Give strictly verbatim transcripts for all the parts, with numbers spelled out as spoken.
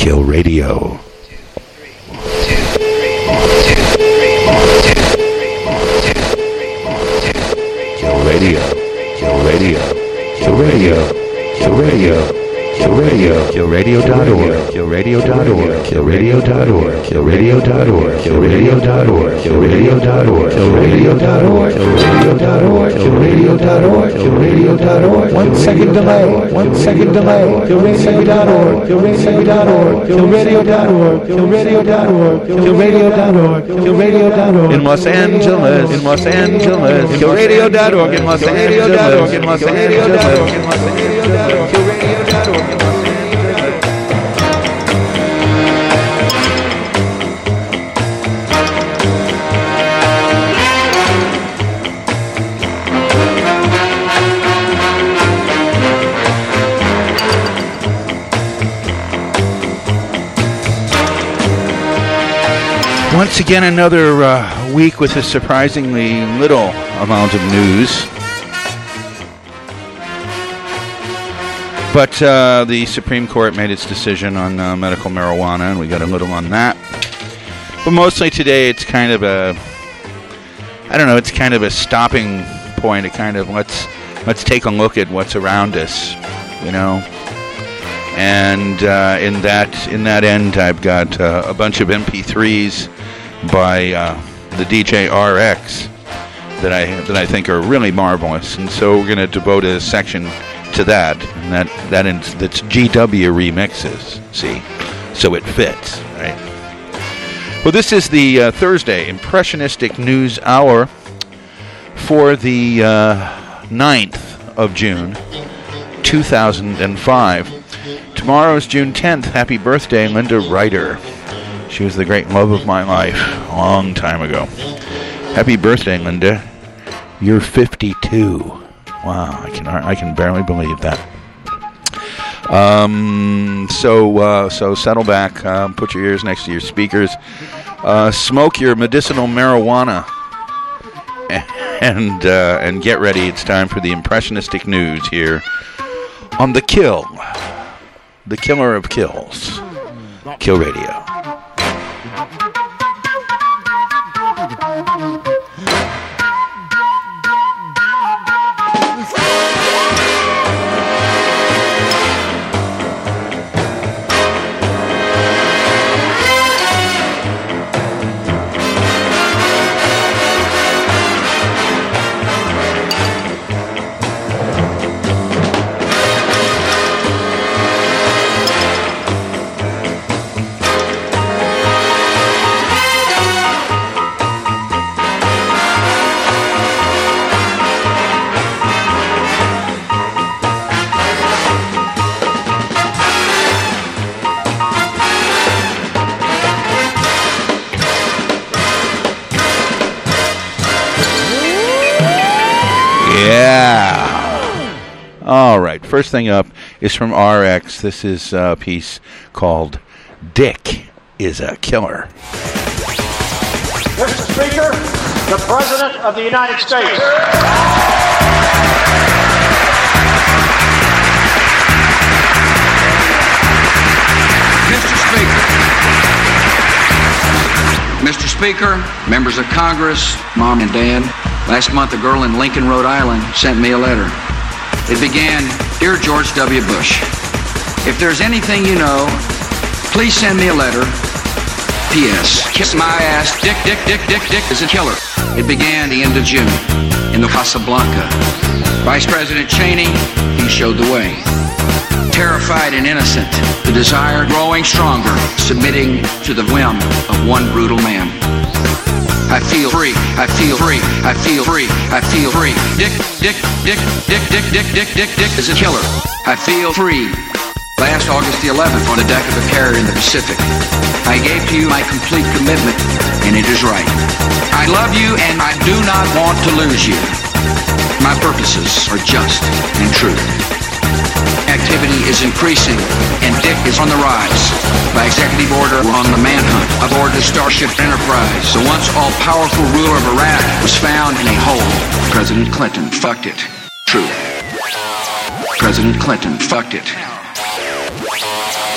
Kill Radio. Kill Radio. Kill Radio. Kill Radio. Kill Radio. Kill Radio. Kill radio dot org. Kill radio dot org. Kill radio dot org. Kill radio dot org. Kill radio dot org. Kill radio dot org. Kill radio dot org. Kill radio dot org. Kill radio dot org. Kill radio dot org. One second delay. One second delay. Kill radio dot org. Kill radio dot org. Kill radio dot org. Kill radio dot org. Kill radio dot org. Kill radio dot org. In Los Angeles. In Los Angeles. Kill radio dot org. In Los Angeles. In Los Angeles. In Los Angeles. Kill radio dot org. Once again, another uh, week with a surprisingly little amount of news. But uh, the Supreme Court made its decision on uh, medical marijuana, and we got a little on that. But mostly today, it's kind of a, I don't know, it's kind of a stopping point. It kind of let's let's take a look at what's around us, you know. And uh, in that in that end, I've got uh, a bunch of M P threes by uh, the D J R X that I that I think are really marvelous, and so we're going to devote a section to that. And that that in, that's G W remixes. See, so it fits, right? Well, this is the uh, Thursday Impressionistic News Hour for the uh, ninth of June, two thousand five. Tomorrow is June tenth. Happy birthday, Linda Ryder. She was the great love of my life a long time ago. Happy birthday, Linda. You're fifty-two. Wow, I can I can barely believe that. Um, so uh, so settle back, uh, put your ears next to your speakers, uh, smoke your medicinal marijuana, and uh, and get ready. It's time for the impressionistic news here on The Kill, the killer of kills, Kill Radio. All right, first thing up is from R X. This is a piece called Dick is a Killer. Mister Speaker, the President of the United States. Mister Speaker. Mister Speaker, members of Congress, Mom and Dad, last month a girl in Lincoln, Rhode Island sent me a letter. It began, Dear George W. Bush, if there's anything you know, please send me a letter. P S. Kiss my ass, Dick, Dick, Dick, Dick, Dick is a killer. It began the end of June in the Casablanca. Vice President Cheney, he showed the way. Terrified and innocent, the desire growing stronger, submitting to the whim of one brutal man. I feel free, I feel free, I feel free, I feel free. Dick, Dick, Dick, Dick, Dick, Dick, Dick, Dick, Dick is a killer. I feel free. Last August the eleventh, on the deck of a carrier in the Pacific, I gave to you my complete commitment, and it is right. I love you, and I do not want to lose you. My purposes are just and true. Activity is increasing, and Dick is on the rise. By executive order, we're on the manhunt aboard the Starship Enterprise. The once all-powerful ruler of Iraq was found in a hole. President Clinton fucked it. True. President Clinton fucked it.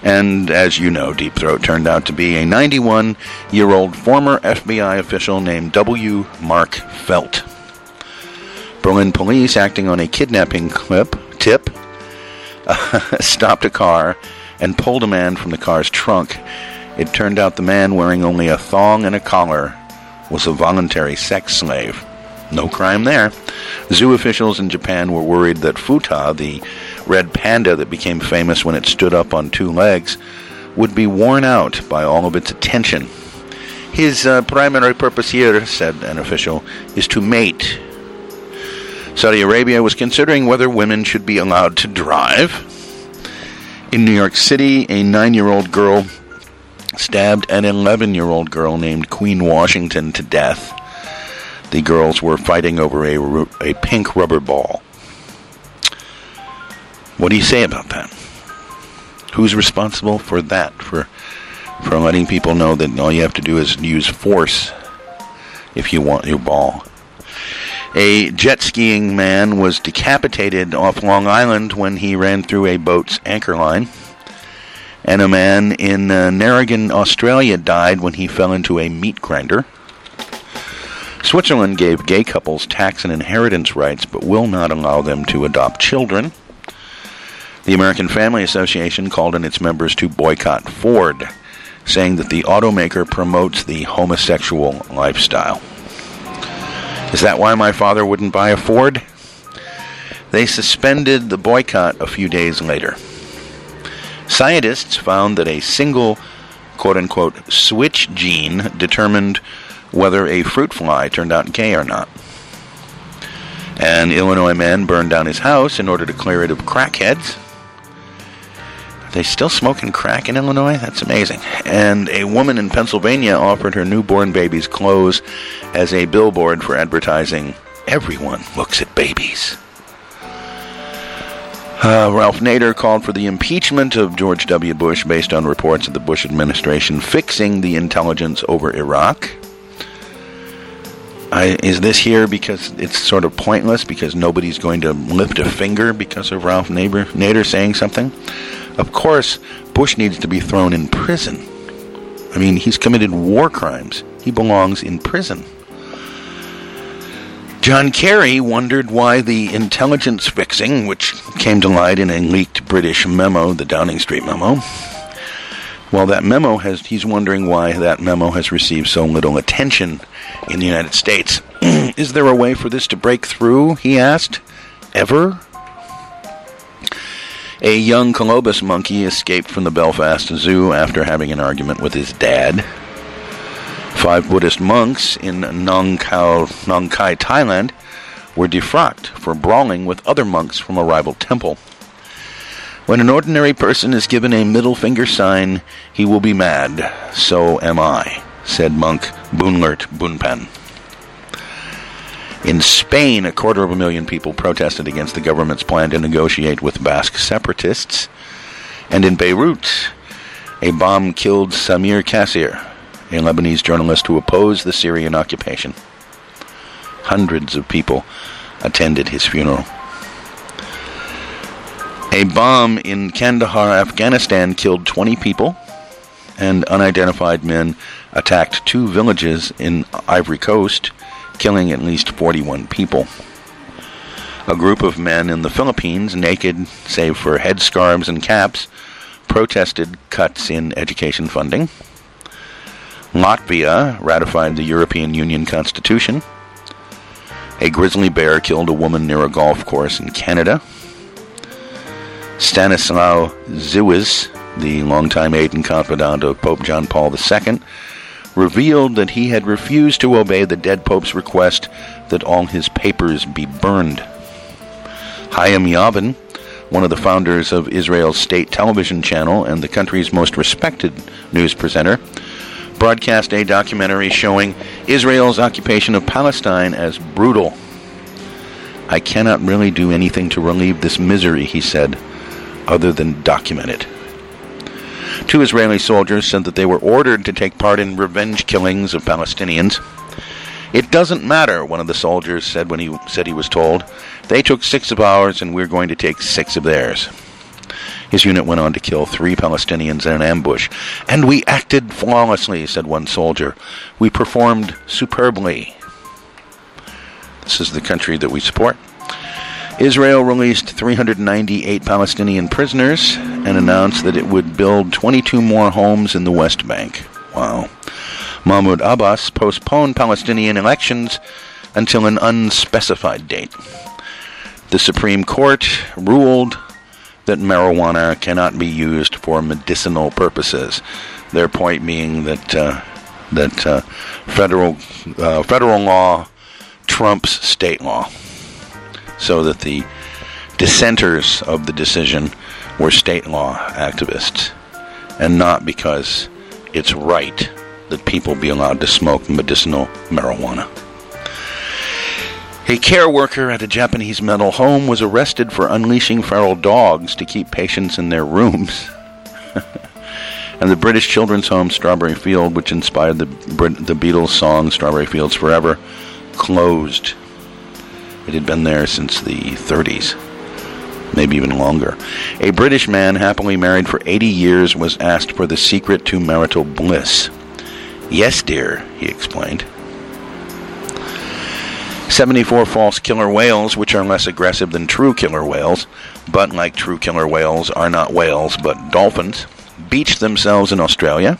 And as you know, Deep Throat turned out to be a ninety-one-year-old former F B I official named W. Mark Felt. Berlin police, acting on a kidnapping clip, tip, uh, stopped a car and pulled a man from the car's trunk. It turned out the man, wearing only a thong and a collar, was a voluntary sex slave. No crime there. Zoo officials in Japan were worried that Futa, the red panda that became famous when it stood up on two legs, would be worn out by all of its attention. His uh, primary purpose here, said an official, is to mate. Saudi Arabia was considering whether women should be allowed to drive. In New York City, a nine-year-old girl stabbed an eleven-year-old girl named Queen Washington to death. The girls were fighting over a, a pink rubber ball. What do you say about that? Who's responsible for that? For for letting people know that all you have to do is use force if you want your ball. A jet skiing man was decapitated off Long Island when he ran through a boat's anchor line. And a man in uh, Narragain, Australia died when he fell into a meat grinder. Switzerland gave gay couples tax and inheritance rights, but will not allow them to adopt children. The American Family Association called on its members to boycott Ford, saying that the automaker promotes the homosexual lifestyle. Is that why my father wouldn't buy a Ford? They suspended the boycott a few days later. Scientists found that a single, quote-unquote, switch gene determined whether a fruit fly turned out gay or not. An Illinois man burned down his house in order to clear it of crackheads. Are they still smoking crack in Illinois? That's amazing. And a woman in Pennsylvania offered her newborn baby's clothes as a billboard for advertising, "Everyone looks at babies." Uh, Ralph Nader called for the impeachment of George W. Bush based on reports of the Bush administration fixing the intelligence over Iraq. I, is this here because it's sort of pointless, because nobody's going to lift a finger because of Ralph Nader, Nader saying something? Of course, Bush needs to be thrown in prison. I mean, he's committed war crimes. He belongs in prison. John Kerry wondered why the intelligence fixing, which came to light in a leaked British memo, the Downing Street memo, well, that memo has, he's wondering why that memo has received so little attention in the United States. Is there a way for this to break through, he asked. Ever? A young colobus monkey escaped from the Belfast Zoo after having an argument with his dad. Five Buddhist monks in Nong Khao, Nong Khai, Thailand, were defrocked for brawling with other monks from a rival temple. When an ordinary person is given a middle finger sign, he will be mad. So am I, said monk Bunlert Bunpan. In Spain, a quarter of a million people protested against the government's plan to negotiate with Basque separatists. And in Beirut, a bomb killed Samir Kassir, a Lebanese journalist who opposed the Syrian occupation. Hundreds of people attended his funeral. A bomb in Kandahar, Afghanistan killed twenty people, and unidentified men attacked two villages in Ivory Coast, killing at least forty-one people. A group of men in the Philippines, naked save for headscarves and caps, protested cuts in education funding. Latvia ratified the European Union Constitution. A grizzly bear killed a woman near a golf course in Canada. Stanislaw Dziwisz, the longtime aide and confidant of Pope John Paul the Second, revealed that he had refused to obey the dead Pope's request that all his papers be burned. Chaim Yavin, one of the founders of Israel's state television channel and the country's most respected news presenter, broadcast a documentary showing Israel's occupation of Palestine as brutal. I cannot really do anything to relieve this misery, he said, other than document it. Two Israeli soldiers said that they were ordered to take part in revenge killings of Palestinians. It doesn't matter, one of the soldiers said when he said he was told. They took six of ours and we're going to take six of theirs. His unit went on to kill three Palestinians in an ambush. "And we acted flawlessly," said one soldier. "We performed superbly." This is the country that we support. Israel released three hundred ninety-eight Palestinian prisoners and announced that it would build twenty-two more homes in the West Bank. Wow. Mahmoud Abbas postponed Palestinian elections until an unspecified date. The Supreme Court ruled that marijuana cannot be used for medicinal purposes. Their point being that uh, that uh, federal uh, federal law trumps state law, so that the dissenters of the decision were state law activists, and not because it's right that people be allowed to smoke medicinal marijuana. A care worker at a Japanese mental home was arrested for unleashing feral dogs to keep patients in their rooms. And the British children's home Strawberry Field, which inspired the, the Beatles song Strawberry Fields Forever, closed. It had been there since the thirties, maybe even longer. A British man happily married for eighty years was asked for the secret to marital bliss. "Yes, dear," he explained. seventy-four false killer whales, which are less aggressive than true killer whales, but like true killer whales are not whales but dolphins, beached themselves in Australia.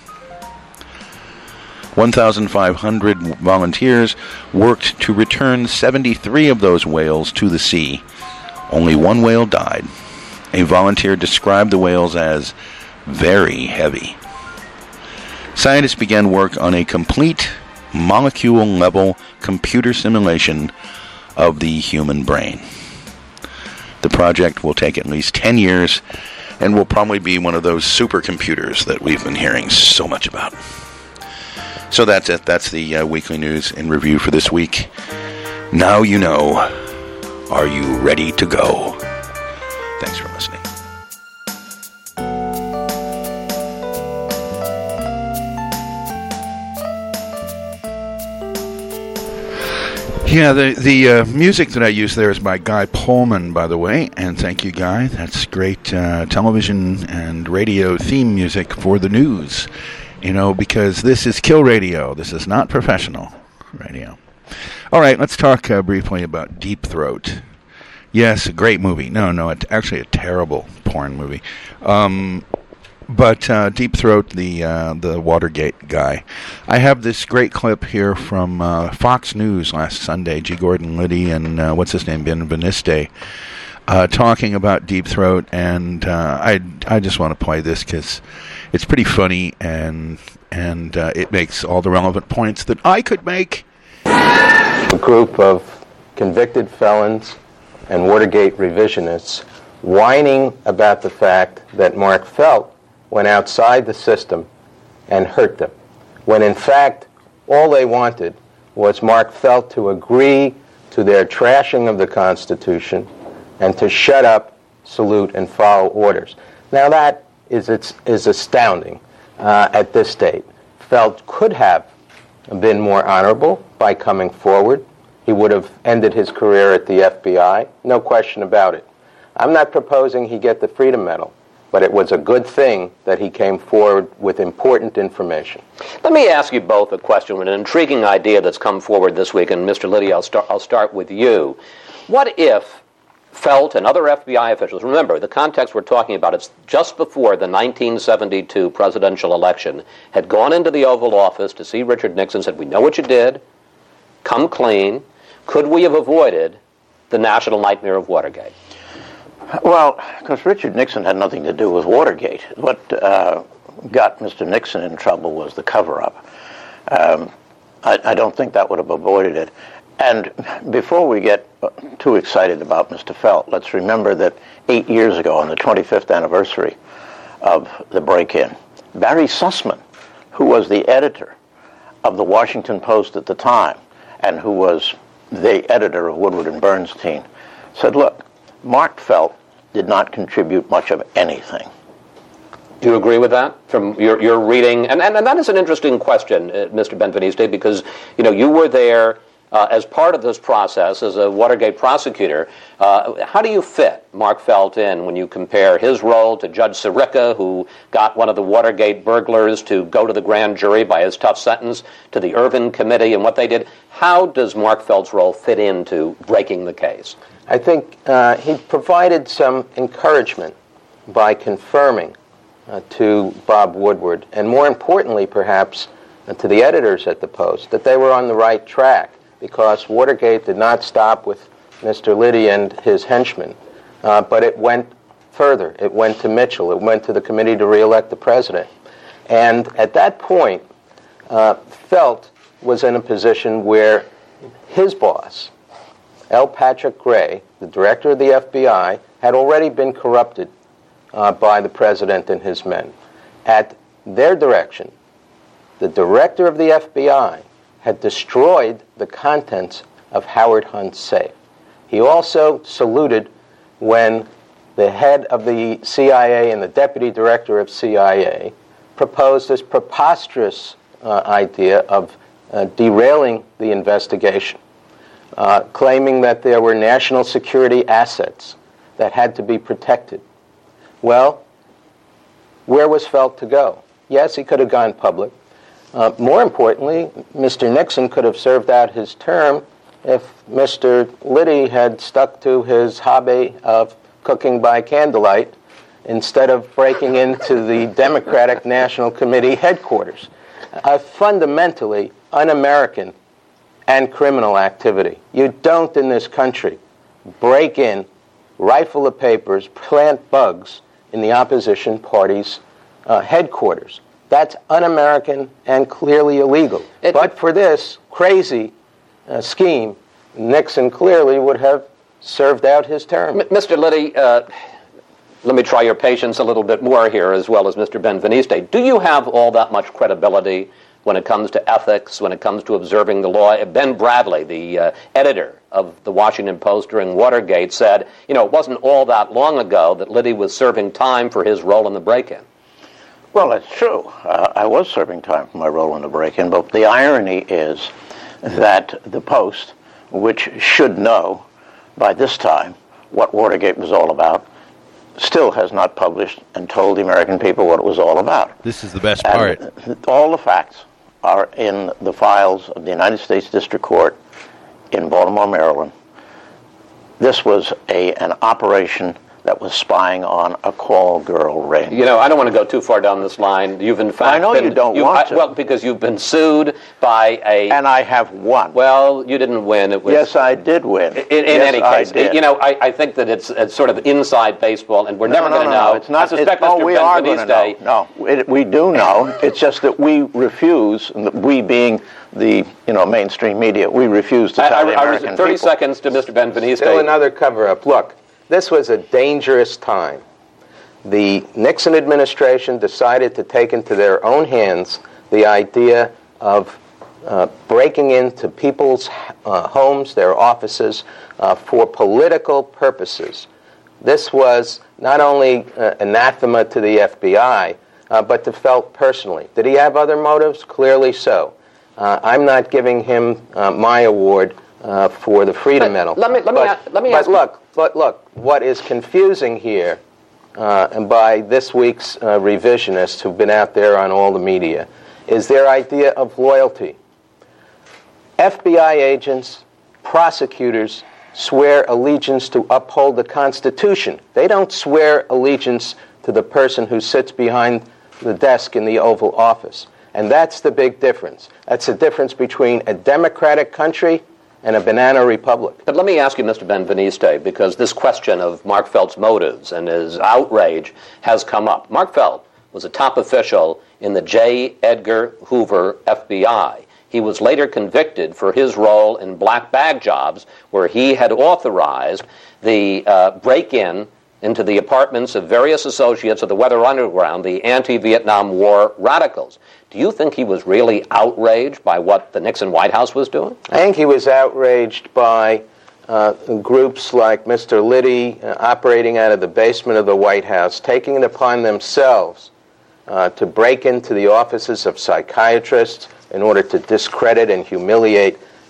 fifteen hundred volunteers worked to return seventy-three of those whales to the sea. Only one whale died. A volunteer described the whales as very heavy. Scientists began work on a complete molecule-level computer simulation of the human brain. The project will take at least ten years and will probably be one of those supercomputers that we've been hearing so much about. So that's it. That's the uh, weekly news in review for this week. Now you know. Are you ready to go? Thanks for listening. Yeah, the the uh, music that I use there is by Guy Pullman, by the way, and thank you, Guy. That's great uh, television and radio theme music for the news, you know, because this is Kill Radio. This is not professional radio. All right, let's talk uh, briefly about Deep Throat. Yes, a great movie. No, no, it, actually a terrible porn movie. Um... But uh, Deep Throat, the uh, the Watergate guy. I have this great clip here from uh, Fox News last Sunday. G. Gordon Liddy and uh, what's his name, Ben Veniste, uh, talking about Deep Throat, and uh, I I just want to play this because it's pretty funny and and uh, it makes all the relevant points that I could make. A group of convicted felons and Watergate revisionists whining about the fact that Mark Felt went outside the system and hurt them, when in fact all they wanted was Mark Felt to agree to their trashing of the Constitution and to shut up, salute, and follow orders. Now that is, it's, is astounding uh, at this state. Felt could have been more honorable by coming forward. He would have ended his career at the F B I, no question about it. I'm not proposing he get the Freedom Medal, but it was a good thing that he came forward with important information. Let me ask you both a question, an intriguing idea that's come forward this week, and Mister Liddy, I'll start, I'll start with you. What if Felt and other F B I officials, remember, the context we're talking about, it's just before the nineteen seventy-two presidential election, had gone into the Oval Office to see Richard Nixon, said, we know what you did, come clean. Could we have avoided the national nightmare of Watergate? Well, because Richard Nixon had nothing to do with Watergate. What uh, got Mister Nixon in trouble was the cover-up. Um, I, I don't think that would have avoided it. And before we get too excited about Mister Felt, let's remember that eight years ago, on the twenty-fifth anniversary of the break-in, Barry Sussman, who was the editor of the Washington Post at the time, and who was the editor of Woodward and Bernstein, said, look, Mark Felt did not contribute much of anything. Do you agree with that from your, your reading? And, and and that is an interesting question, uh, Mister Benveniste, because you know you were there uh, as part of this process, as a Watergate prosecutor, uh, how do you fit Mark Felt in when you compare his role to Judge Sirica, who got one of the Watergate burglars to go to the grand jury by his tough sentence, to the Irvin Committee and what they did? How does Mark Felt's role fit into breaking the case? I think uh, he provided some encouragement by confirming uh, to Bob Woodward, and more importantly, perhaps, uh, to the editors at the Post, that they were on the right track, because Watergate did not stop with Mister Liddy and his henchmen, uh, but it went further. It went to Mitchell. It went to the committee to re-elect the president. And at that point, uh, Felt was in a position where his boss, L. Patrick Gray, the director of the F B I, had already been corrupted uh, by the president and his men. At their direction, the director of the F B I had destroyed the contents of Howard Hunt's safe. He also saluted when the head of the C I A and the deputy director of C I A proposed this preposterous uh, idea of uh, derailing the investigation, uh, claiming that there were national security assets that had to be protected. Well, where was Felt to go? Yes, he could have gone public. Uh, more importantly, Mister Nixon could have served out his term if Mister Liddy had stuck to his hobby of cooking by candlelight instead of breaking into the Democratic National Committee headquarters. A fundamentally un-American and criminal activity. You don't in this country break in, rifle the papers, plant bugs in the opposition party's uh, headquarters. That's un-American and clearly illegal. It, but for this crazy uh, scheme, Nixon clearly would have served out his term. M- Mister Liddy, uh, let me try your patience a little bit more here, as well as Mister Benveniste. Do you have all that much credibility when it comes to ethics, when it comes to observing the law? Ben Bradley, the uh, editor of the Washington Post during Watergate, said, you know, it wasn't all that long ago that Liddy was serving time for his role in the break-in. Well, that's true. Uh, I was serving time for my role in the break-in, but the irony is that the Post, which should know by this time what Watergate was all about, still has not published and told the American people what it was all about. This is the best part. And all the facts are in the files of the United States District Court in Baltimore, Maryland. This was a an operation that was spying on a call girl ring. You know, I don't want to go too far down this line. You've in fact I know been, you don't you, want I, to. Well, because you've been sued by a... And I have won. Well, you didn't win. It was, yes, I did win. In, in yes, any case, I did. you know, I, I think that it's, it's sort of inside baseball, and we're no, never no, going to no, know. No, it's not. I suspect it's, Mister Oh, we are going to Benveniste... know. No, it, we do know. It's just that we refuse, we being the you know mainstream media, we refuse to tell I, the I, American I thirty people. seconds to Mister Benveniste. Still another cover-up. Look, this was a dangerous time. The Nixon administration decided to take into their own hands the idea of uh, breaking into people's uh, homes, their offices, uh, for political purposes. This was not only uh, anathema to the F B I, uh, but to Felt personally. Did he have other motives? Clearly so. Uh, I'm not giving him uh, my award uh, for the Freedom But Medal. Let me let me but, a- let me but ask. look, but look, what is confusing here, uh, and by this week's uh, revisionists who've been out there on all the media, is their idea of loyalty. F B I agents, prosecutors swear allegiance to uphold the Constitution. They don't swear allegiance to the person who sits behind the desk in the Oval Office. And that's the big difference. That's the difference between a democratic country and a banana republic. But let me ask you, Mister Benveniste, because this question of Mark Felt's motives and his outrage has come up. Mark Felt was a top official in the J. Edgar Hoover F B I. He was later convicted for his role in black bag jobs, where he had authorized the uh, break-in into the apartments of various associates of the Weather Underground, the anti-Vietnam War radicals. Do you think he was really outraged by what the Nixon White House was doing? I think he was outraged by uh, groups like Mister Liddy uh, operating out of the basement of the White House, taking it upon themselves uh, to break into the offices of psychiatrists in order to discredit and humiliate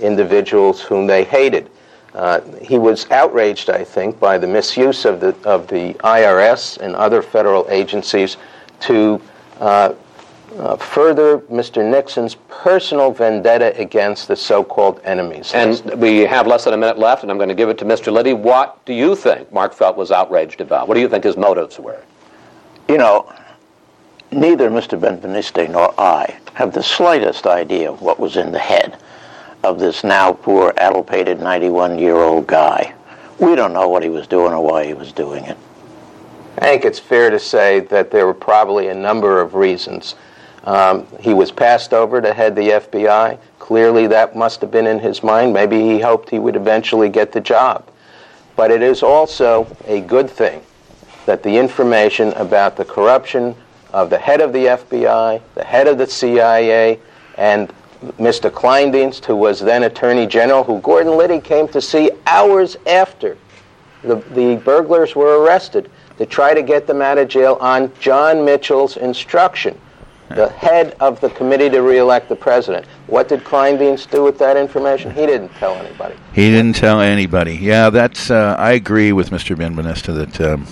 individuals whom they hated. Uh, he was outraged, I think, by the misuse of the of the I R S and other federal agencies to uh, uh, further Mister Nixon's personal vendetta against the so-called enemies. And we have less than a minute left, and I'm going to give it to Mister Liddy. What do you think Mark Felt was outraged about? What do you think his motives were? You know, neither Mister Benveniste nor I have the slightest idea of what was in the head of this now poor, addlepated ninety-one-year-old guy. We don't know what he was doing or why he was doing it. I think it's fair to say that there were probably a number of reasons. Um, he was passed over to head the F B I. Clearly that must have been in his mind. Maybe he hoped he would eventually get the job. But it is also a good thing that the information about the corruption of the head of the F B I, the head of the C I A, and Mister Kleindienst, who was then Attorney General, who Gordon Liddy came to see hours after the, the burglars were arrested to try to get them out of jail on John Mitchell's instruction, the head of the committee to re-elect the president. What did Kleindienst do with that information? He didn't tell anybody. He didn't tell anybody. Yeah, that's. Uh, I agree with Mister Benveniste that um,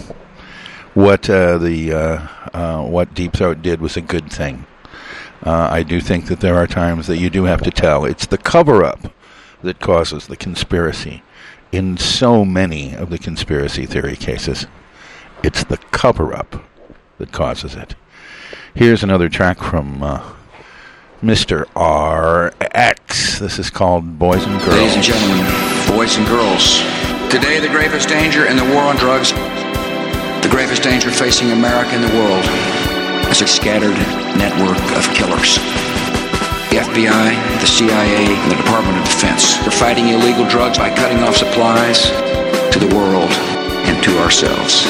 what uh, the uh, uh, what Deep Throat did was a good thing. Uh, I do think that there are times that you do have to tell. It's the cover-up that causes the conspiracy. In so many of the conspiracy theory cases, it's the cover-up that causes it. Here's another track from uh, Mister R X. This is called Boys and Girls. Ladies and gentlemen, boys and girls, today the gravest danger in the war on drugs, the gravest danger facing America and the world, is a scattered network of killers. The F B I, the C I A, and the Department of Defense are fighting illegal drugs by cutting off supplies to the world and to ourselves.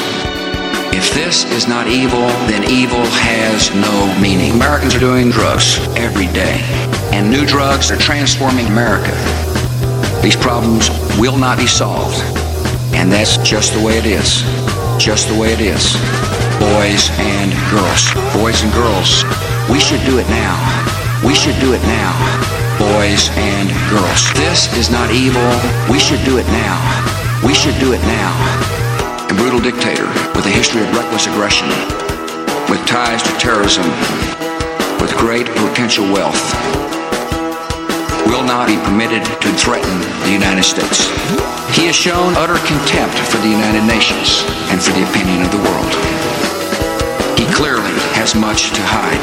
If this is not evil, then evil has no meaning. Americans are doing drugs every day, and new drugs are transforming America. These problems will not be solved, and that's just the way it is. Just the way it is. Boys and girls. Boys and girls. We should do it now. We should do it now. Boys and girls. This is not evil. We should do it now. We should do it now. A brutal dictator with a history of reckless aggression, with ties to terrorism, with great potential wealth, will not be permitted to threaten the United States. He has shown utter contempt for the United Nations and for the opinion of the world. He clearly has much to hide.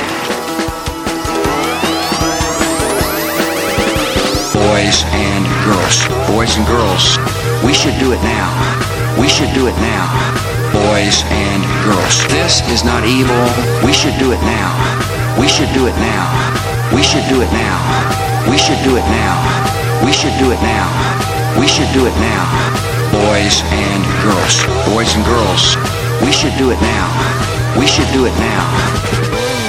Boys and girls. Boys and girls. We should do it now. We should do it now. Boys and girls. This is not evil. We should do it now. We should do it now. We should do it now. We should do it now. We should do it now. We should do it now. Boys and girls. Boys and girls. We should do it now. We should do it now.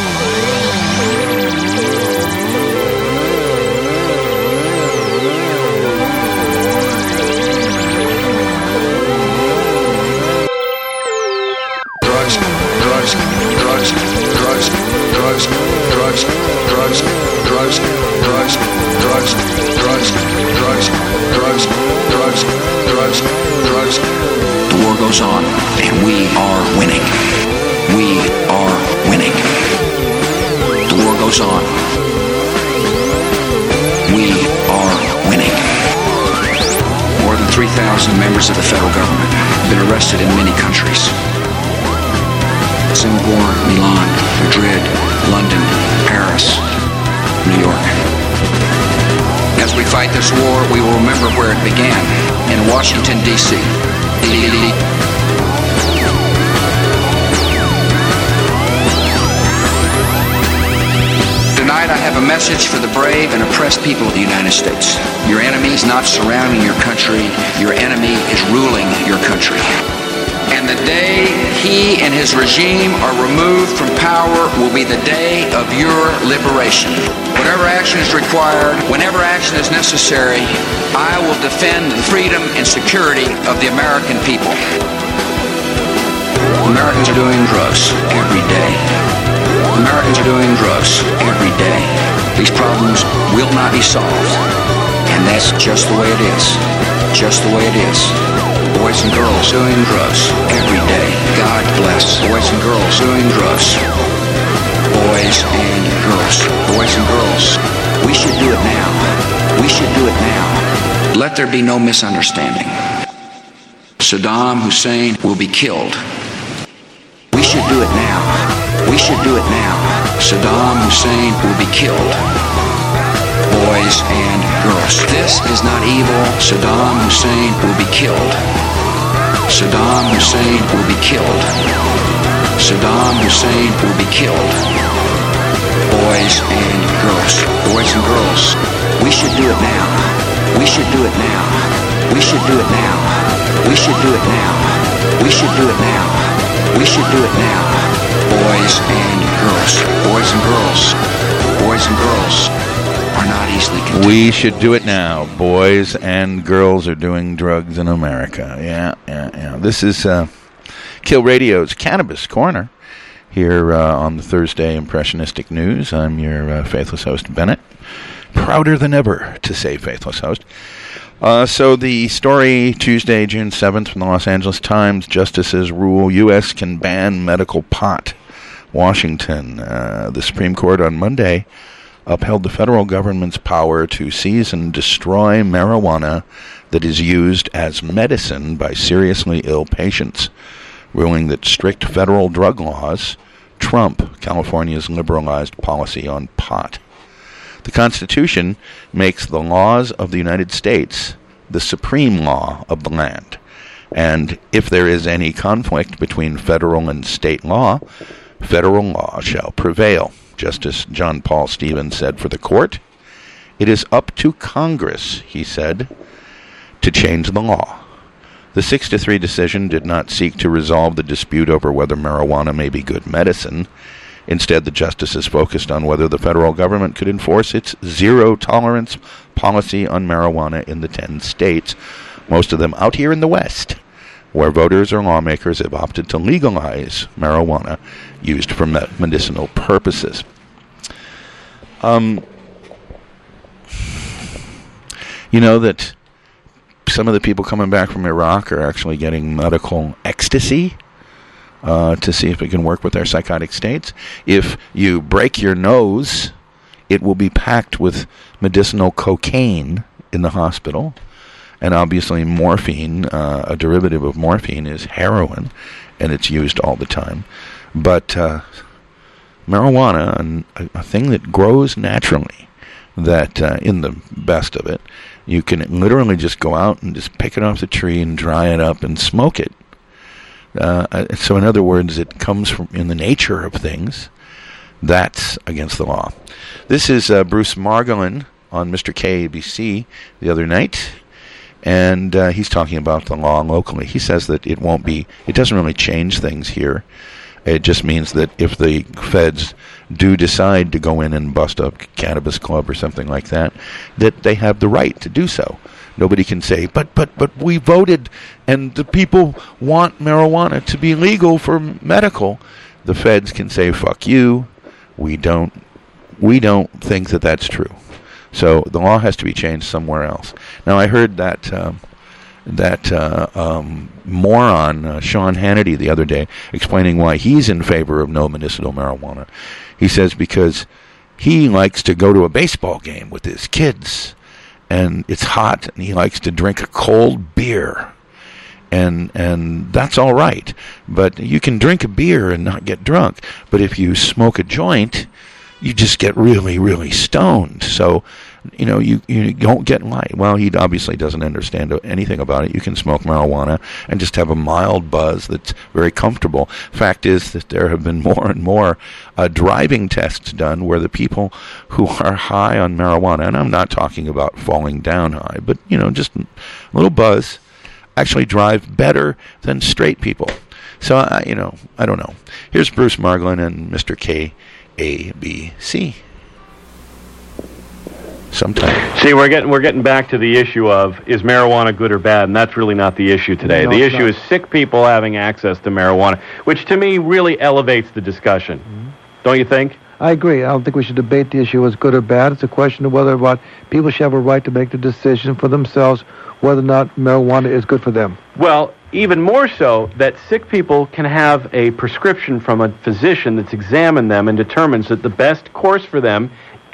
The war goes on, and we are winning. We are winning. The war goes on. We are winning. More than three thousand members of the federal government have been arrested in many countries. Singapore, Milan, Madrid, London, Paris, New York. As we fight this war, we will remember where it began, in Washington, D C Tonight I have a message for the brave and oppressed people of the United States. Your enemy is not surrounding your country. Your enemy is ruling your country. And the day he and his regime are removed from power will be the day of your liberation. Whatever action is required, whenever action is necessary, I will defend the freedom and security of the American people. Americans are doing drugs every day. Americans are doing drugs every day. These problems will not be solved, And that's just the way it is. Just the way it is. Boys and girls doing drugs every day. God bless boys and girls doing drugs. Boys and girls. Boys and girls. We should do it now. We should do it now. Let there be no misunderstanding. Saddam Hussein will be killed. We should do it now. We should do it now. Saddam Hussein will be killed. Boys and girls. This is not evil. Saddam Hussein will be killed. Saddam Hussein will be killed. Saddam Hussein will be killed. Boys and girls. Boys and girls. We should do it now. We should do it now. We should do it now. We should do it now. We should do it now. We should do it now. Boys and girls. Boys and girls. Boys and girls are not easily contained. We should do it now. Boys and girls are doing drugs in America. Yeah, yeah, yeah. This is uh, Kill Radio's Cannabis Corner here uh, on the Thursday Impressionistic News. I'm your uh, faithless host, Bennett. Prouder than ever to say faithless host. Uh, so the story Tuesday, June seventh from the Los Angeles Times, Justices rule U S can ban medical pot. Washington, uh, the Supreme Court on Monday upheld the federal government's power to seize and destroy marijuana that is used as medicine by seriously ill patients, ruling that strict federal drug laws trump California's liberalized policy on pot. The Constitution makes the laws of the United States the supreme law of the land, and if there is any conflict between federal and state law, federal law shall prevail. Justice John Paul Stevens said for the court, "It is up to Congress," he said, "to change the law." The six to three decision did not seek to resolve the dispute over whether marijuana may be good medicine. Instead, the justices focused on whether the federal government could enforce its zero-tolerance policy on marijuana in the ten states, most of them out here in the West, where voters or lawmakers have opted to legalize marijuana used for me- medicinal purposes. Um, you know that some of the people coming back from Iraq are actually getting medical ecstasy uh, to see if it can work with their psychotic states. If you break your nose, it will be packed with medicinal cocaine in the hospital. And obviously morphine, uh, a derivative of morphine, is heroin, and it's used all the time. But uh, marijuana, an, a, a thing that grows naturally, that uh, in the best of it, you can literally just go out and just pick it off the tree and dry it up and smoke it. Uh, so in other words, it comes from in the nature of things. That's against the law. This is uh, Bruce Margolin on Mister K A B C the other night. And uh, he's talking about the law locally. He says that it won't be, it doesn't really change things here. It just means that if the feds do decide to go in and bust a cannabis club or something like that, that they have the right to do so. Nobody can say, but but but we voted and the people want marijuana to be legal for medical. The feds can say, fuck you. We don't, we don't think that that's true. So the law has to be changed somewhere else. Now, I heard that um, that uh, um, moron, uh, Sean Hannity, the other day, explaining why he's in favor of no medicinal marijuana. He says because he likes to go to a baseball game with his kids, and it's hot, and he likes to drink a cold beer. And and that's all right. But you can drink a beer and not get drunk. But if you smoke a joint, you just get really, really stoned. So, you know, you, you don't get light. Well, he obviously doesn't understand anything about it. You can smoke marijuana and just have a mild buzz that's very comfortable. Fact is that there have been more and more uh, driving tests done where the people who are high on marijuana, and I'm not talking about falling down high, but, you know, just a little buzz, actually drive better than straight people. So, uh, you know, I don't know. Here's Bruce Margolin and Mister K A B C. Sometime. See, we're getting we're getting back to the issue of is marijuana good or bad, and that's really not the issue today. No, the issue not. is sick people having access to marijuana, which to me really elevates the discussion. Mm-hmm. Don't you think? I agree. I don't think we should debate the issue as good or bad. It's a question of whether or not people should have a right to make the decision for themselves whether or not marijuana is good for them. Well, even more so, that sick people can have a prescription from a physician that's examined them and determines that the best course for them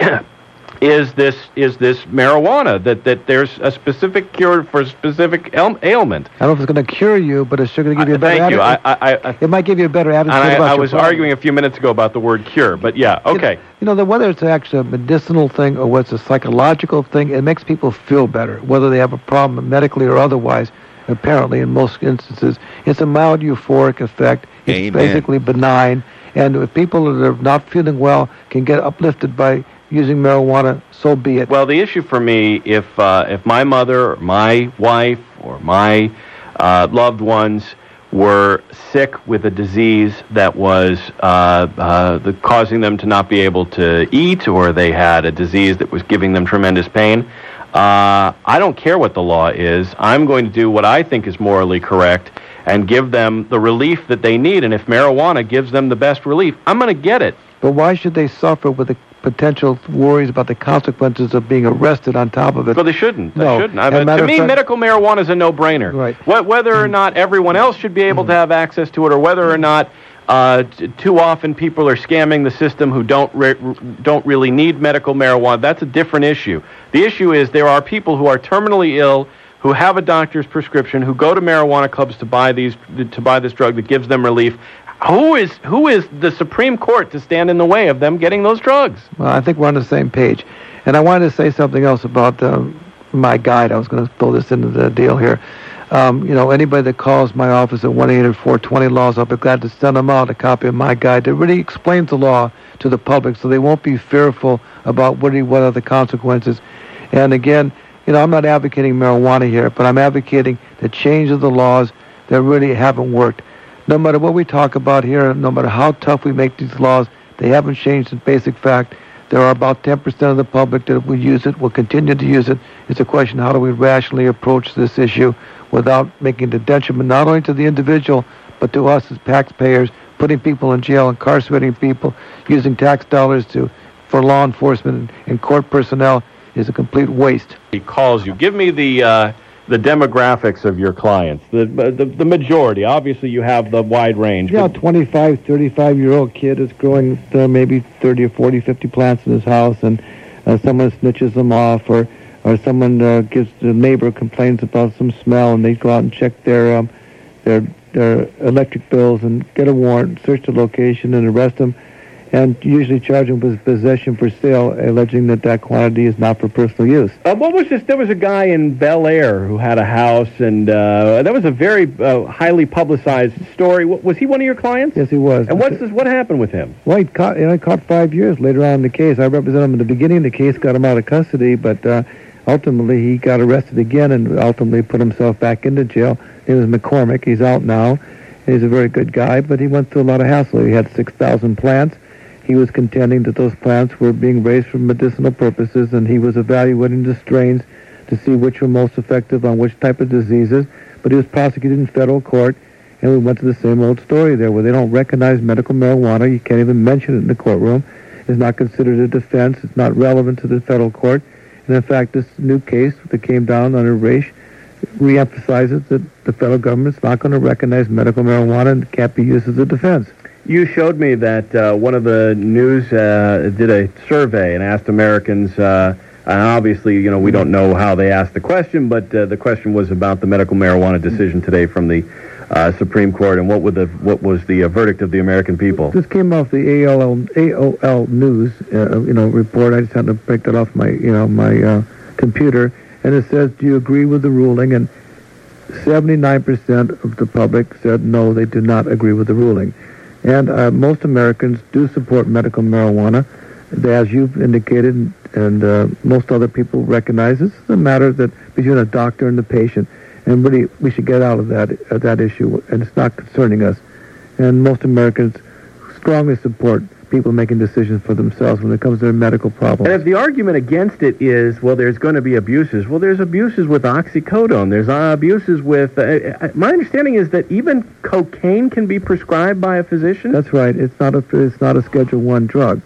is this is this marijuana, that, that there's a specific cure for a specific ail- ailment. I don't know if it's going to cure you, but it's sure going to give you a better Thank you. attitude. I, I, I, it might give you a better attitude I, about I your was problem. arguing a few minutes ago about the word cure, but yeah, okay. You, you know, that whether it's actually a medicinal thing or what's a psychological thing, it makes people feel better, whether they have a problem medically or otherwise. Apparently, in most instances, it's a mild euphoric effect. It's Amen. basically benign. And if people that are not feeling well can get uplifted by using marijuana, so be it. Well, the issue for me, if uh, if my mother, or my wife, or my uh, loved ones were sick with a disease that was uh, uh, the, causing them to not be able to eat, or they had a disease that was giving them tremendous pain, uh, I don't care what the law is. I'm going to do what I think is morally correct and give them the relief that they need. And if marijuana gives them the best relief, I'm going to get it. But why should they suffer with the potential worries about the consequences of being arrested on top of it? Well, they shouldn't. They No. shouldn't. I As a mean, matter to of me, fact- medical marijuana is a no-brainer. Right. Wh- Whether or not everyone else should be able to have access to it, or whether or not uh, t- too often people are scamming the system who don't re- don't really need medical marijuana, that's a different issue. The issue is there are people who are terminally ill, who have a doctor's prescription, who go to marijuana clubs to buy these to buy this drug that gives them relief. Who is who is the Supreme Court to stand in the way of them getting those drugs? Well, I think we're on the same page. And I wanted to say something else about uh, my guide. I was going to throw this into the deal here. Um, you know, anybody that calls my office at one eight hundred four twenty laws, I'll be glad to send them out a copy of my guide that really explains the law to the public so they won't be fearful about what, what are the consequences. And again, you know, I'm not advocating marijuana here, but I'm advocating the change of the laws that really haven't worked. No matter what we talk about here, no matter how tough we make these laws, they haven't changed the basic fact. There are about ten percent of the public that will use it, will continue to use it. It's a question, how do we rationally approach this issue without making the detriment not only to the individual, but to us as taxpayers, putting people in jail, incarcerating people, using tax dollars to for law enforcement and court personnel is a complete waste. He calls you. Give me the uh, the demographics of your clients. The, the the majority. Obviously, you have the wide range. Yeah, but twenty-five, thirty-five-year-old kid is growing uh, maybe thirty or forty, fifty plants in his house, and uh, someone snitches them off, or or someone uh, gives the neighbor complains about some smell, and they go out and check their um, their their electric bills and get a warrant, search the location, and arrest them, and usually charge them with possession for sale, alleging that that quantity is not for personal use. Uh, what was this? There was a guy in Bel Air who had a house, and uh, that was a very uh, highly publicized story. W- was he one of your clients? Yes, he was. And what's this? What happened with him? Well, he caught, you know, he caught five years later on in the case. I represented him in the beginning of the case, got him out of custody, but uh, ultimately he got arrested again and ultimately put himself back into jail. His name was McCormick. He's out now. He's a very good guy, but he went through a lot of hassle. He had six thousand plants. He was contending that those plants were being raised for medicinal purposes, and he was evaluating the strains to see which were most effective on which type of diseases. But he was prosecuted in federal court, and we went to the same old story there, where they don't recognize medical marijuana. You can't even mention it in the courtroom. It's not considered a defense. It's not relevant to the federal court. And in fact, this new case that came down under Raich reemphasizes that the federal government's not going to recognize medical marijuana and can't be used as a defense. You showed me that uh, one of the news uh, did a survey and asked Americans, uh, and obviously, you know, we don't know how they asked the question, but uh, the question was about the medical marijuana decision today from the uh, Supreme Court, and what would the what was the uh, verdict of the American people? This came off the A O L, A O L News, uh, you know, report. I just had to break that off my, you know, my uh, computer, and it says, "Do you agree with the ruling?" And seventy-nine percent of the public said no, they do not agree with the ruling. And uh, most Americans do support medical marijuana. As you've indicated, and uh, most other people recognize, this is a matter that between a doctor and the patient. And really, we should get out of that uh, that issue, and it's not concerning us. And most Americans strongly support people making decisions for themselves when it comes to their medical problems. And if the argument against it is, well, there's going to be abuses, well, there's abuses with oxycodone. There's uh, abuses with... Uh, my understanding is that even cocaine can be prescribed by a physician? That's right. It's not a, it's not a Schedule One drug.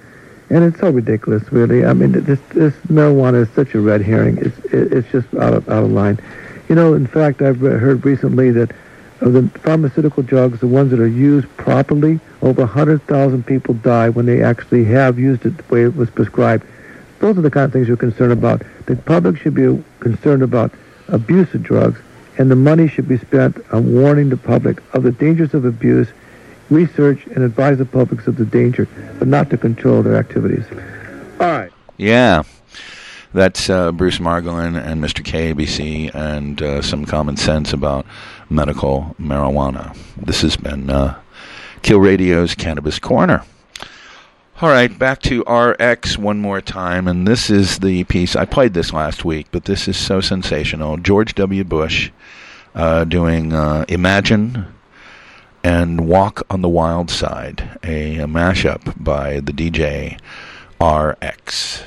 And it's so ridiculous, really. I mean, this this marijuana is such a red herring. It's it's just out of out of line. You know, in fact, I've heard recently that of the pharmaceutical drugs, the ones that are used properly, over one hundred thousand people die when they actually have used it the way it was prescribed. Those are the kind of things you're concerned about. The public should be concerned about abuse of drugs, and the money should be spent on warning the public of the dangers of abuse, research, and advise the public of the danger, but not to control their activities. All right. Yeah. That's uh, Bruce Margolin and Mister K A B C and uh, some common sense about medical marijuana. This has been uh, Kill Radio's Cannabis Corner. All right, back to R X one more time, and this is the piece. I played this last week, but this is so sensational. George W. Bush uh, doing uh, Imagine and Walk on the Wild Side, a, a mashup by the D J R X.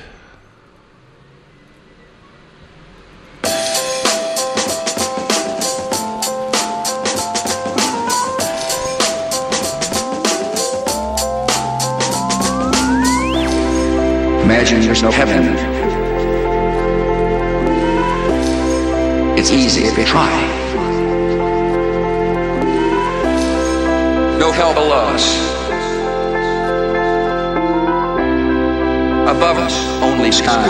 Imagine there's no heaven. It's easy if you try. No hell below us. Above us, only sky.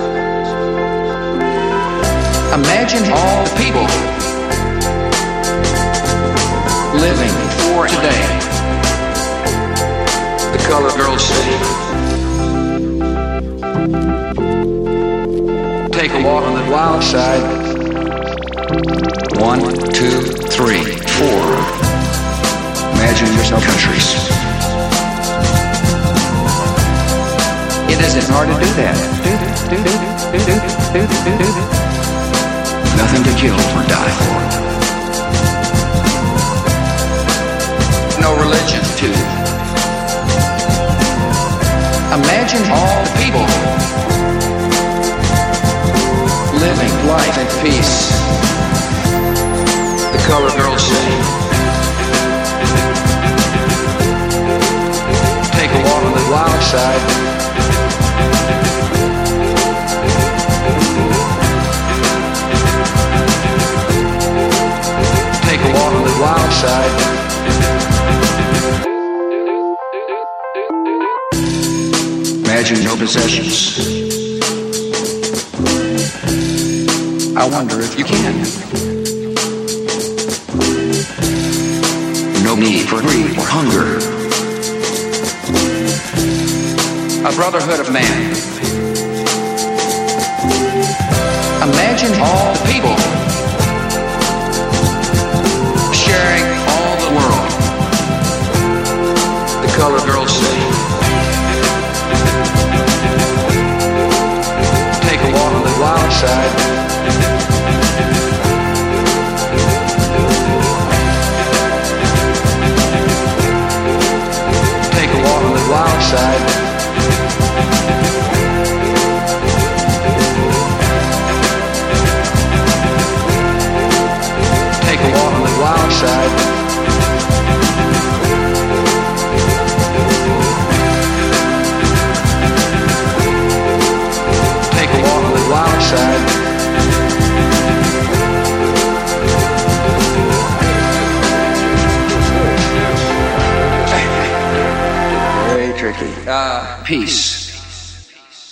Imagine all the people living for today. The colored girls say, take a walk on the wild side. One, two, three, four. Imagine yourself countries. It isn't hard to do that. Nothing to kill or die for. No religion, too. Imagine all the people living life in peace. The colored girls say, take a walk on the wild side. Take a walk on the wild side. Imagine no possessions. I wonder if you can. No need for greed or hunger. A brotherhood of man. Imagine all the people sharing all the world. The colored girls say, take a walk on the wild side. Wild side. Take a walk on the wild side. Take a walk on the wild side. Uh, peace.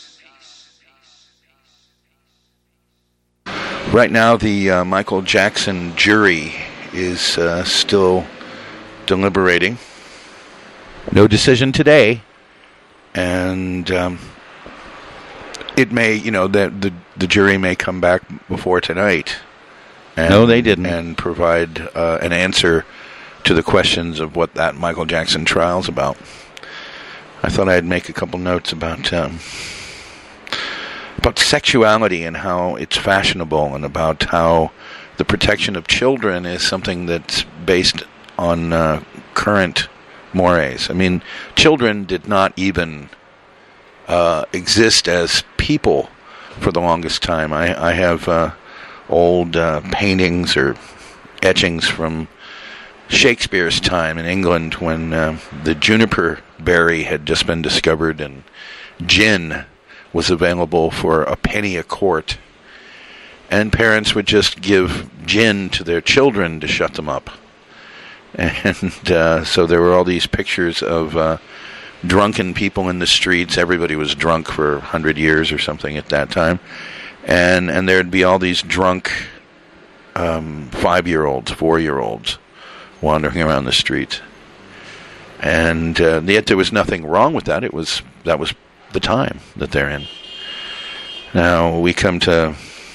Right now, the uh, Michael Jackson jury is uh, still deliberating. No decision today, and um, it may, you know, the, the the jury may come back before tonight. And, no, they didn't, and provide uh, an answer to the questions of what that Michael Jackson trial's about. I thought I'd make a couple notes about um, about sexuality and how it's fashionable, and about how the protection of children is something that's based on uh, current mores. I mean, children did not even uh, exist as people for the longest time. I, I have uh, old uh, paintings or etchings from Shakespeare's time in England when uh, the juniper berry had just been discovered, and gin was available for a penny a quart, and parents would just give gin to their children to shut them up. And uh, so there were all these pictures of uh, drunken people in the streets. Everybody was drunk for a hundred years or something at that time. And and there'd be all these drunk um, five-year-olds, four-year-olds wandering around the streets. And uh, yet there was nothing wrong with that. It was that was the time that they're in. Now we come to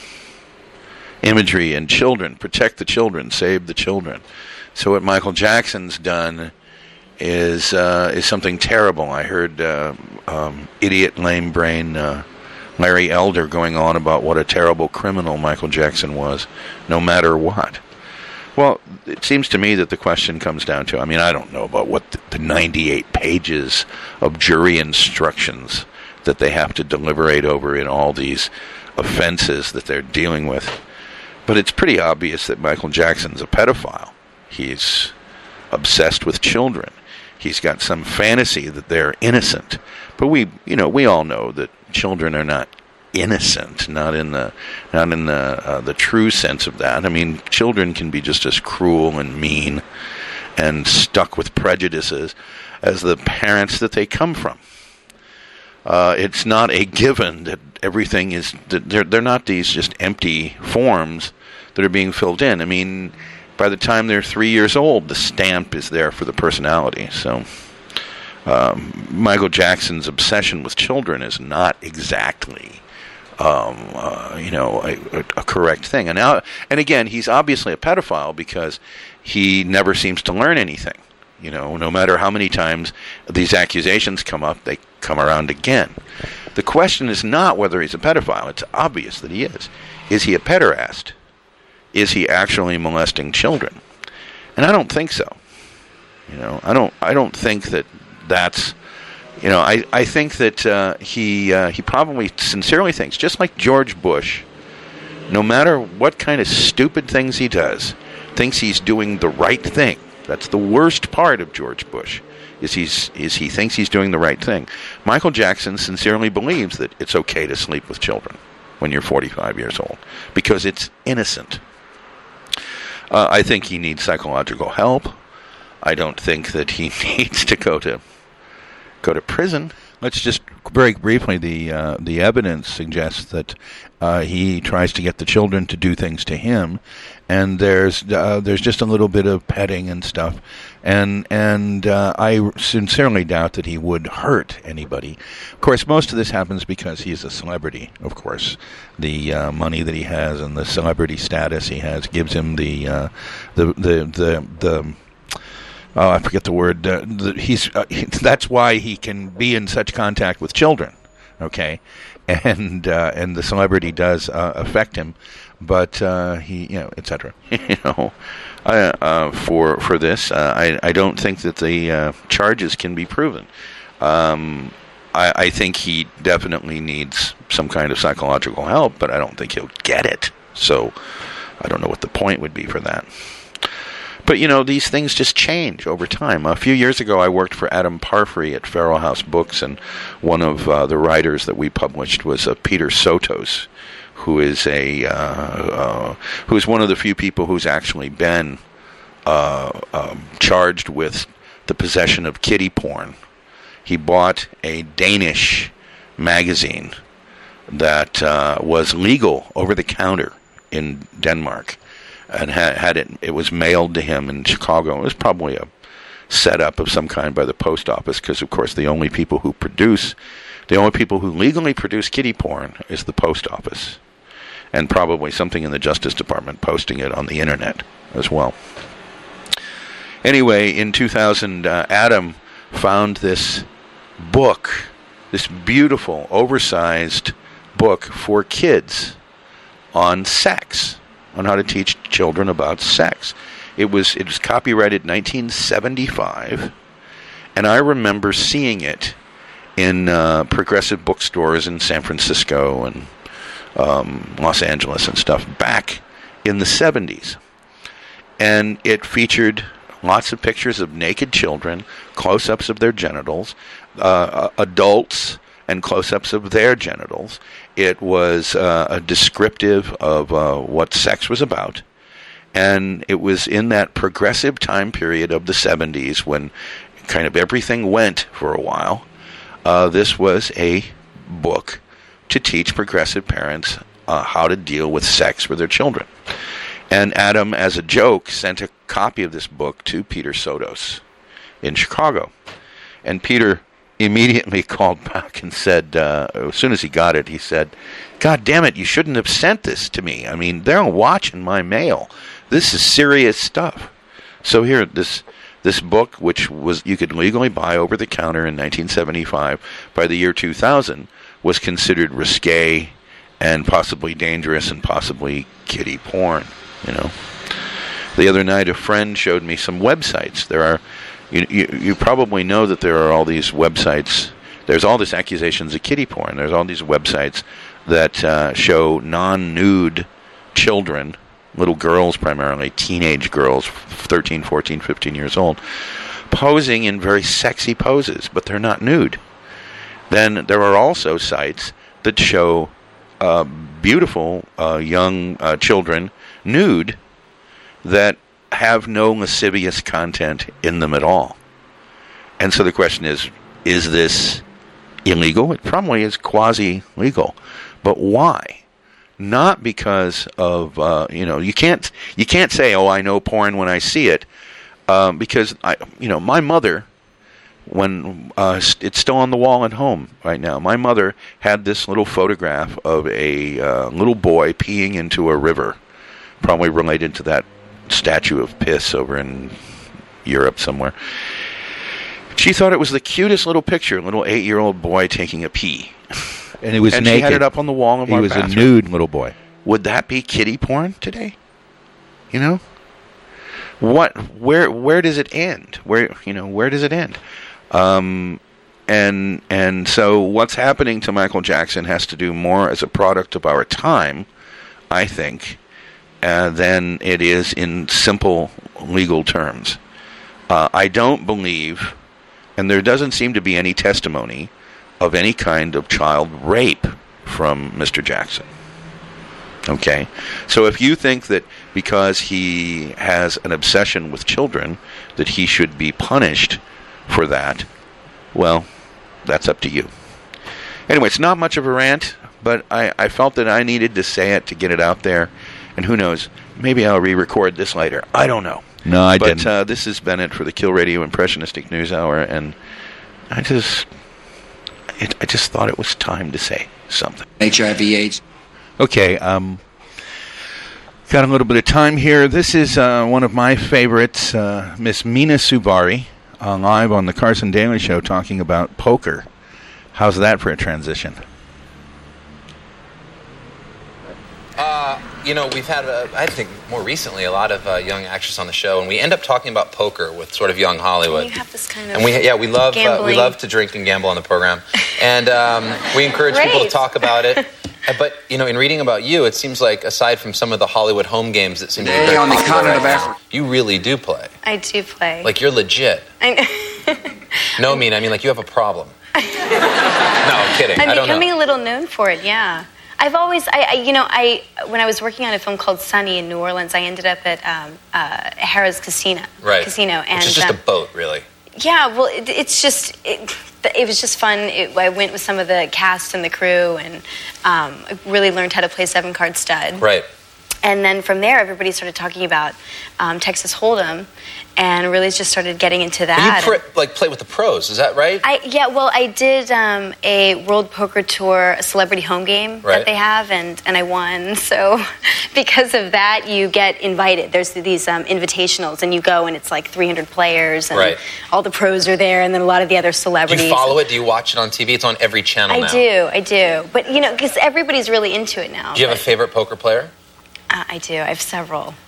imagery and children. Protect the children. Save the children. So what Michael Jackson's done is uh, is something terrible. I heard uh, um, idiot, lame brain uh, Larry Elder going on about what a terrible criminal Michael Jackson was, no matter what. Well, it seems to me that the question comes down to, I mean, I don't know about what the, the ninety-eight pages of jury instructions that they have to deliberate over in all these offenses that they're dealing with, but it's pretty obvious that Michael Jackson's a pedophile. He's obsessed with children. He's got some fantasy that they're innocent. But we, you know, we all know that children are not innocent, not in the, not in the uh, the true sense of that. I mean, children can be just as cruel and mean and stuck with prejudices as the parents that they come from. Uh, it's not a given that everything is. That they're they're not these just empty forms that are being filled in. I mean, by the time they're three years old, the stamp is there for the personality. So um, Michael Jackson's obsession with children is not exactly, um, uh, you know, a, a correct thing. And now, and again, he's obviously a pedophile because he never seems to learn anything. You know, no matter how many times these accusations come up, they come around again. The question is not whether he's a pedophile. It's obvious that he is. Is he a pederast? Is he actually molesting children? And I don't think so. You know, I don't. I don't think that that's. You know, I, I think that uh, he uh, he probably sincerely thinks, just like George Bush, no matter what kind of stupid things he does, thinks he's doing the right thing. That's the worst part of George Bush, is he's is he thinks he's doing the right thing. Michael Jackson sincerely believes that it's okay to sleep with children when you're forty-five years old because it's innocent. Uh, I think he needs psychological help. I don't think that he needs to go to go to prison. Let's just very briefly. The uh, the evidence suggests that uh, he tries to get the children to do things to him, and there's uh, there's just a little bit of petting and stuff, and and uh, I sincerely doubt that he would hurt anybody. Of course, most of this happens because he's a celebrity. Of course, the uh, money that he has and the celebrity status he has gives him the uh, the the the the. Oh, I forget the word. Uh, the, he's uh, he, that's why he can be in such contact with children, okay, and uh, and the celebrity does uh, affect him, but uh, he, you know, et cetera. you know, uh, uh, for for this, uh, I I don't think that the uh, charges can be proven. Um, I, I think he definitely needs some kind of psychological help, but I don't think he'll get it. So I don't know what the point would be for that. But, you know, these things just change over time. A few years ago, I worked for Adam Parfrey at Farrell House Books, and one of uh, the writers that we published was uh, Peter Sotos, who is a uh, uh, who is one of the few people who's actually been uh, um, charged with the possession of kiddie porn. He bought a Danish magazine that uh, was legal over the counter in Denmark. And had, had it, it was mailed to him in Chicago. It was probably a setup of some kind by the post office, because, of course, the only people who produce, the only people who legally produce kiddie porn is the post office, and probably something in the Justice Department posting it on the internet as well. Anyway, in two thousand, uh, Adam found this book, this beautiful, oversized book for kids on sex. On how to teach children about sex. It was it was copyrighted nineteen seventy-five, and I remember seeing it in uh, progressive bookstores in San Francisco and um, Los Angeles and stuff back in the seventies. And it featured lots of pictures of naked children, close-ups of their genitals, uh, adults and close-ups of their genitals. It was uh, a descriptive of uh, what sex was about. And it was in that progressive time period of the seventies when kind of everything went for a while. Uh, this was a book to teach progressive parents uh, how to deal with sex with their children. And Adam, as a joke, sent a copy of this book to Peter Sotos in Chicago. And Peter immediately called back and said, uh, as soon as he got it, he said, "God damn it, you shouldn't have sent this to me. I mean, they're watching my mail. This is serious stuff." So here, this this book, which was you could legally buy over the counter in nineteen seventy-five, by the year two thousand, was considered risque and possibly dangerous and possibly kiddie porn. You know, the other night a friend showed me some websites. There are, you you, you probably know that there are all these websites. There's all these accusations of kiddie porn. There's all these websites that uh, show non-nude children, little girls primarily, teenage girls, thirteen, fourteen, fifteen years old, posing in very sexy poses, but they're not nude. Then there are also sites that show uh, beautiful uh, young uh, children nude that have no lascivious content in them at all. And so the question is, is this illegal? It probably is quasi-legal. But why? Not because of, uh, you know, you can't you can't say, oh, I know porn when I see it, um, because, I, you know, my mother, when uh, it's still on the wall at home right now, my mother had this little photograph of a uh, little boy peeing into a river, probably related to that statue of piss over in Europe somewhere. She thought it was the cutest little picture, a little eight-year-old boy taking a pee. And it was and naked. She had it up on the wall of he our was bathroom. a nude little boy. Would that be kiddie porn today? You know? What where where does it end? Where you know, where does it end? Um and and so what's happening to Michael Jackson has to do more as a product of our time, I think, uh, than it is in simple legal terms. Uh, I don't believe, and there doesn't seem to be any testimony of any kind of child rape from Mister Jackson. Okay? So if you think that because he has an obsession with children that he should be punished for that, well, that's up to you. Anyway, it's not much of a rant, but I, I felt that I needed to say it to get it out there. And who knows, maybe I'll re-record this later. I don't know. No, I but, didn't. But uh, this has been it for the Kill Radio Impressionistic News Hour, and I just... It, I just thought it was time to say something. H I V AIDS. Okay, um, got a little bit of time here. This is uh, one of my favorites, uh, Miss Mina Subari, uh, live on the Carson Daly Show talking about poker. How's that for a transition? Uh, you know, we've had, uh, I think, more recently, a lot of uh, young actors on the show, and we end up talking about poker with sort of young Hollywood. You have this kind of and we, yeah, we love uh, we gambling. love to drink and gamble on the program, and um, we encourage people to Great. talk about it. Uh, But you know, in reading about you, it seems like aside from some of the Hollywood home games that seem to be very on the popular continent right of now, Africa. you really do play. I do play. Like you're legit. I know. No, I mean, I mean, like you have a problem. No, I'm kidding. I I'm don't becoming know. a little known for it, yeah. I've always, I, I, you know, I when I was working on a film called Sunny in New Orleans, I ended up at um, uh, Harrah's Casino. Right. Casino, and Which is just um, a boat, really. yeah. Well, it, it's just, it, it was just fun. It, I went with some of the cast and the crew, and um, I really learned how to play seven card stud. Right. And then from there, everybody started talking about um, Texas Hold'em, and really just started getting into that. But you pr- like play with the pros, is that right? I, yeah, well, I did um, a World Poker Tour celebrity home game Right. that they have, and, and I won. So because of that, you get invited. There's these um, invitationals, and you go, and it's like three hundred players, and Right. all the pros are there, and then a lot of the other Do celebrities. you follow it? Do you watch it on T V? It's on every channel I now. do, I do. But, you know, because everybody's really into it now. Do you have a but, favorite poker player? uh, I do. I have several.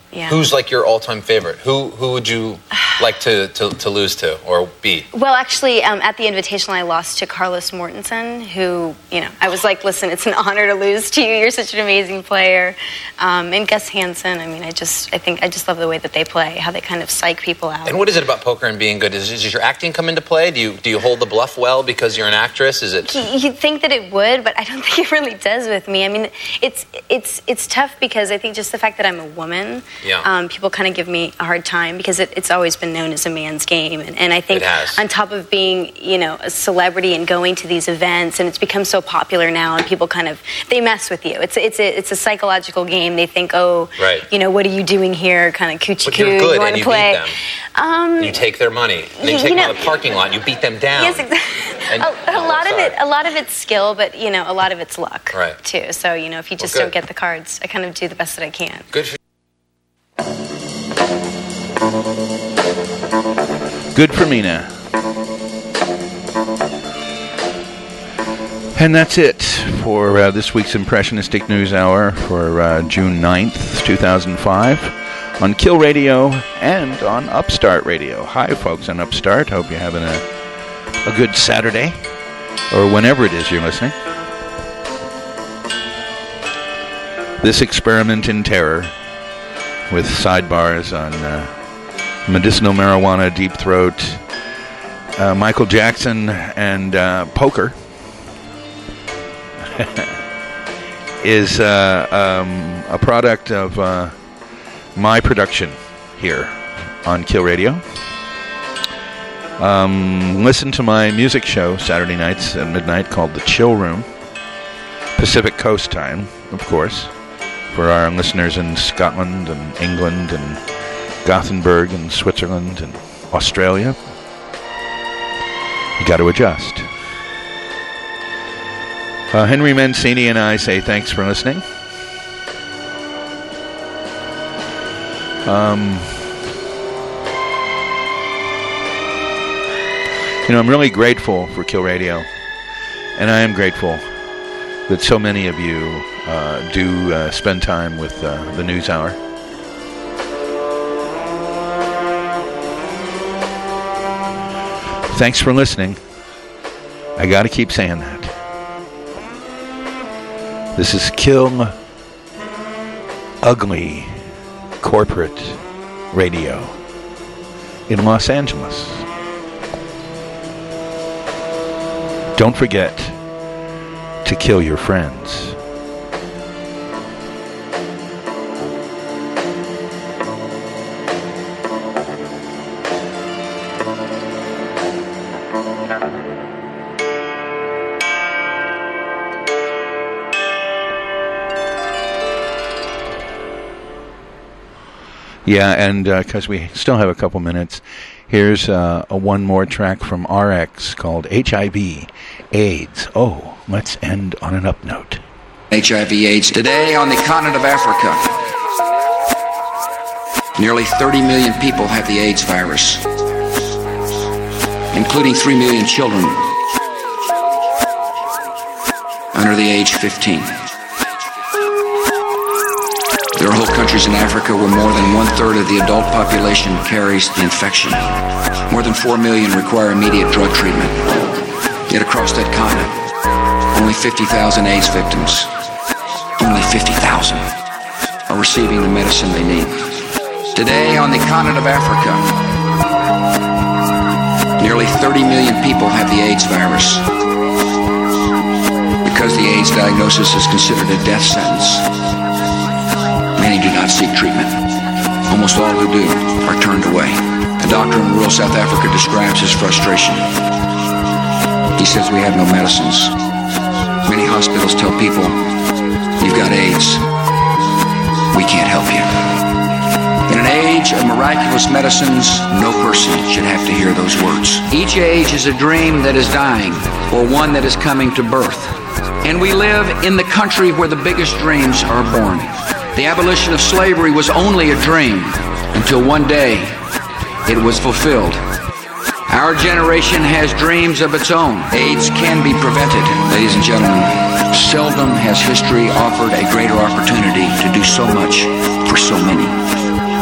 Yeah. Who's like your all-time favorite? Who who would you like to, to, to lose to or beat? Well, actually, um, at the Invitational, I lost to Carlos Mortensen, who, you know, I was like, listen, it's an honor to lose to you. You're such an amazing player. Um, and Gus Hansen, I mean, I just, I think, I just love the way that they play, how they kind of psych people out. And what is it about poker and being good? Is, does your acting come into play? Do you do you hold the bluff well because you're an actress? Is it? You'd think that it would, but I don't think it really does with me. I mean, it's it's it's tough because I think just the fact that I'm a woman. Yeah. Um, people kind of give me a hard time because it, it's always been known as a man's game. And, and I think on top of being, you know, a celebrity and going to these events, and it's become so popular now, and people kind of, they mess with you. It's, it's, a, it's a psychological game. They think, oh, right. you know, what are you doing here? Kind of coochie But coo. you're good you want and to you play. beat them. Um, you take their money. And then you you take them know- out of the parking lot and you beat them down. Yes, exactly. And- a, a oh, lot of sorry. it, a lot of it's skill, but you know, a lot of it's luck, Right. too. So you know, if you just good. don't get the cards, I kind of do the best that I can. Good for Good for Mina. And that's it for uh, this week's Impressionistic News Hour for uh, June ninth, two thousand five on Kill Radio and on Upstart Radio. Hi, folks on Upstart. Hope you're having a, a good Saturday or whenever it is you're listening. This experiment in terror with sidebars on uh, medicinal marijuana, deep throat, uh, Michael Jackson, and uh, poker is uh, um, a product of uh, my production here on Kill Radio. Um, listen to my music show Saturday nights at midnight called The Chill Room, Pacific Coast time, of course, for our listeners in Scotland and England and Gothenburg and Switzerland and Australia. You got to adjust. Uh, Henry Mancini and I say thanks for listening. Um, you know, I'm really grateful for Kill Radio, and I am grateful that so many of you uh, do uh, spend time with uh, the News Hour. Thanks for listening. I got to keep saying that. This is Kill Ugly Corporate Radio in Los Angeles. Don't forget to kill your friends. Yeah, and because uh, we still have a couple minutes, here's uh, a one more track from R X called H I V AIDS. Oh, let's end on an up note. H I V AIDS. Today on the continent of Africa, nearly thirty million people have the AIDS virus, including three million children under the age of fifteen. There are whole countries in Africa where more than one-third of the adult population carries the infection. More than four million require immediate drug treatment. Yet across that continent, only fifty thousand AIDS victims, only fifty thousand, are receiving the medicine they need. Today, on the continent of Africa, nearly thirty million people have the AIDS virus. Because the AIDS diagnosis is considered a death sentence, many do not seek treatment. Almost all who do are turned away. A doctor in rural South Africa describes his frustration. He says, we have no medicines. Many hospitals tell people, you've got AIDS. We can't help you. In an age of miraculous medicines, no person should have to hear those words. Each age is a dream that is dying, or one that is coming to birth. And we live in the country where the biggest dreams are born. The abolition of slavery was only a dream until one day it was fulfilled. Our generation has dreams of its own. AIDS can be prevented. Ladies and gentlemen, seldom has history offered a greater opportunity to do so much for so many.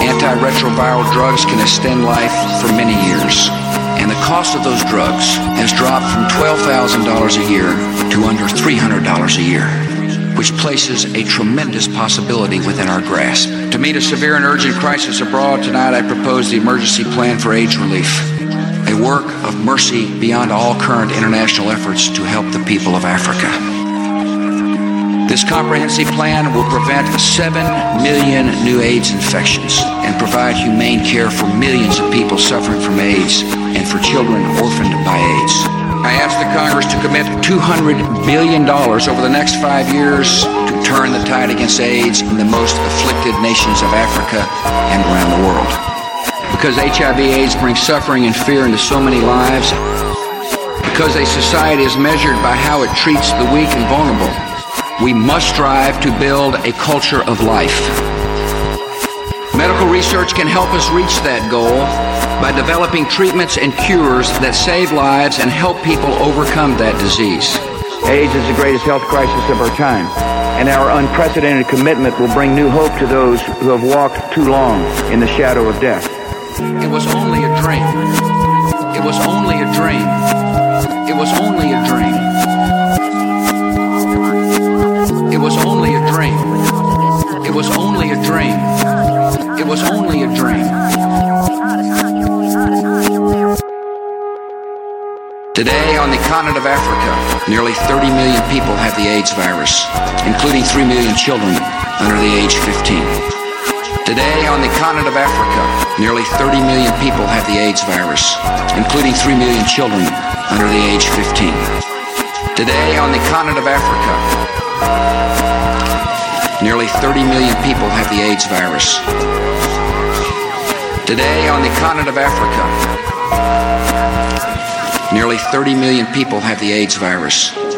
antiretroviral drugs can extend life for many years. And the cost of those drugs has dropped from twelve thousand dollars a year to under three hundred dollars a year, which places a tremendous possibility within our grasp. To meet a severe and urgent crisis abroad, tonight I propose the Emergency Plan for AIDS Relief, a work of mercy beyond all current international efforts to help the people of Africa. This comprehensive plan will prevent seven million new AIDS infections and provide humane care for millions of people suffering from AIDS and for children orphaned by AIDS. I ask the Congress to commit two hundred billion dollars over the next five years to turn the tide against AIDS in the most afflicted nations of Africa and around the world. Because H I V AIDS brings suffering and fear into so many lives, because a society is measured by how it treats the weak and vulnerable, we must strive to build a culture of life. Medical research can help us reach that goal by developing treatments and cures that save lives and help people overcome that disease. AIDS is the greatest health crisis of our time, and our unprecedented commitment will bring new hope to those who have walked too long in the shadow of death. It was only a dream. It was only a dream. It was only a dream. It was only a dream. It was only a dream. It was only a dream. Today, on the continent of Africa, nearly thirty million people have the AIDS virus, including three million children under the age fifteen. Today, on the continent of Africa, nearly thirty million people have the AIDS virus, including three million children under the age fifteen. Today, on the continent of Africa, nearly thirty million people have the AIDS virus. Today, on the continent of Africa, nearly thirty million people have the AIDS virus,